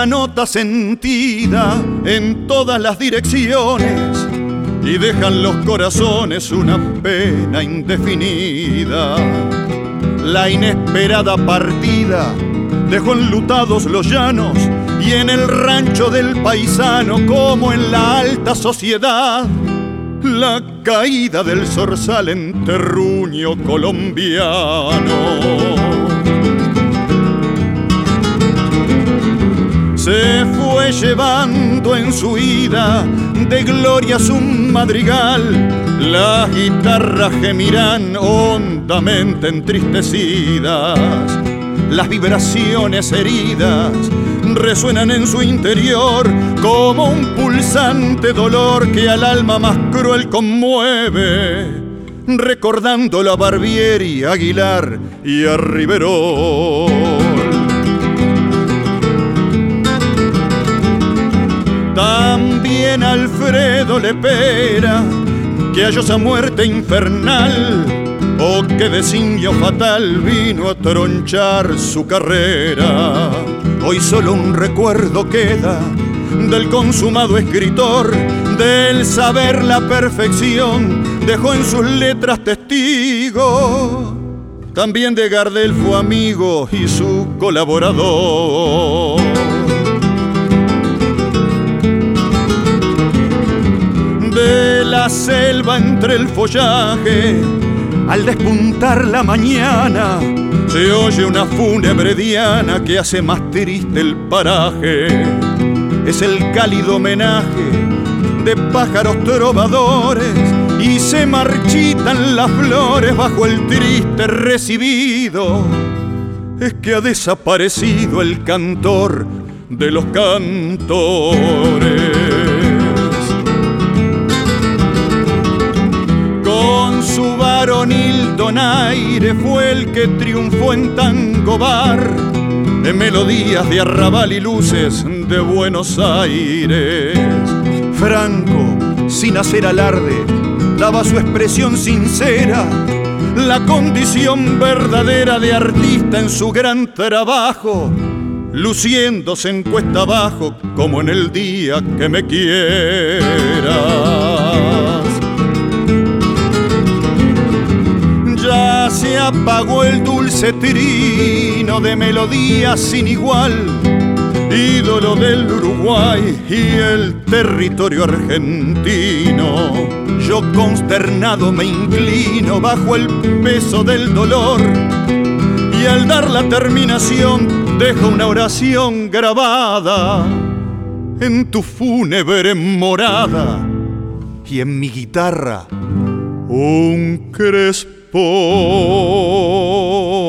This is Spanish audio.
nota sentida en todas las direcciones y dejan los corazones una pena indefinida. La inesperada partida dejó enlutados los llanos y en el rancho del paisano, como en la alta sociedad, la caída del zorzal en terruño colombiano. Se fue llevando en su ida de glorias un madrigal, las guitarras gemirán hondamente entristecidas, las vibraciones heridas resuenan en su interior como un pulsante dolor que al alma más cruel conmueve, recordándolo a Barbieri, a Aguilar y a Riverol. También Alfredo Lepera, que halló esa muerte infernal, o que designio fatal vino a tronchar su carrera. Hoy solo un recuerdo queda del consumado escritor, del saber la perfección dejó en sus letras testigo. También de Gardel fue amigo y su colaborador. De la selva entre el follaje, al despuntar la mañana, se oye una fúnebre diana que hace más triste el paraje. Es el cálido homenaje de pájaros trovadores y se marchitan las flores bajo el triste recibido. Es que ha desaparecido el cantor de los cantores. Con su varonil donaire fue el que triunfó en Tango Bar, en melodías de arrabal y luces de Buenos Aires. Franco, sin hacer alarde, daba su expresión sincera, la condición verdadera de artista en su gran trabajo, luciéndose en cuesta abajo como en el día que me quieras. Ya se apagó el dulce trino de melodías sin igual, ídolo del Uruguay y el territorio argentino. Yo consternado me inclino bajo el peso del dolor y al dar la terminación dejo una oración grabada en tu fúnebre morada y en mi guitarra un crespo.